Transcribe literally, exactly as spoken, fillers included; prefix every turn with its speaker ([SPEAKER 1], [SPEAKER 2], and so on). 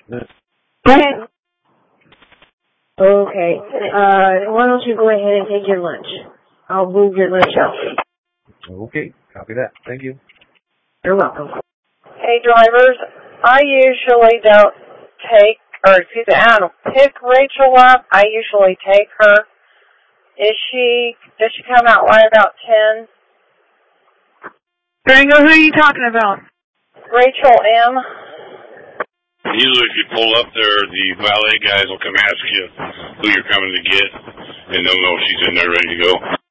[SPEAKER 1] Go ahead. Okay. Uh, why don't you go ahead and take your lunch? I'll move your lunch out.
[SPEAKER 2] Okay. Copy that. Thank you.
[SPEAKER 1] You're welcome.
[SPEAKER 3] Hey, drivers. I usually don't take, or excuse me, I don't pick Rachel up. I usually take her. Is she, does she come out right about ten?
[SPEAKER 4] Durango, who are you talking about?
[SPEAKER 3] Rachel M.
[SPEAKER 5] Usually if you pull up there, the valet guys will come ask you who you're coming to get, and they'll know if she's in there ready to go.